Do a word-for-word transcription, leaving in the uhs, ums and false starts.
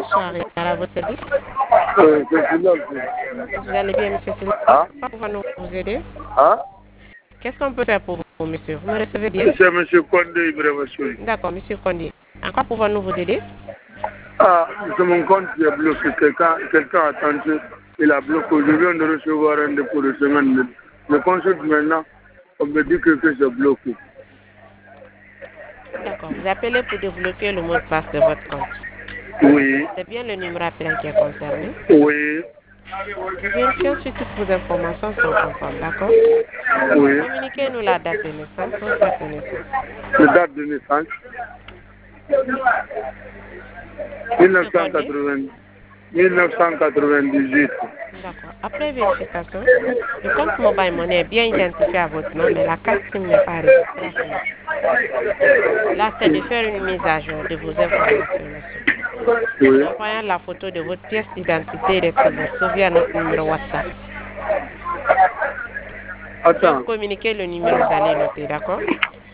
Bonsoir, et à votre service. Euh, c'est Bilal. Vous allez bien, monsieur Sylvain? Hein? Comment pouvons-nous vous aider? Hein? Qu'est-ce qu'on peut faire pour vous, monsieur? Vous me recevez bien? C'est M. Condé Ibrahima Souli. D'accord, monsieur Condé. En quoi pouvons-nous vous aider? Ah, c'est mon compte qui est bloqué. Quelqu'un quelqu'un a tenté, il a bloqué. Je viens de recevoir un dépôt de semaine. Je consulte maintenant, on me dit que, que c'est bloqué. D'accord, vous appelez pour débloquer le mot de passe de votre compte. Oui. C'est bien le numéro appelant qui est concerné. Oui. Nous vérifions si toutes vos informations sont conformes, d'accord? Oui. Communiquez-nous la date de naissance, votre date de naissance. La date de naissance mille neuf cent quatre-vingts mille neuf cent quatre-vingt-dix-huit. D'accord. Après vérification, le compte Mobile Money est bien identifié à votre nom, mais la carte SIM n'est pas enregistrée à ce nom. Là, c'est de faire une mise à jour de vos informations, monsieur. Oui. En envoyant la photo de votre pièce d'identité et des verso via notre numéro WhatsApp. Je vais vous Attends. communiquer le numéro, vous allez noter, d'accord?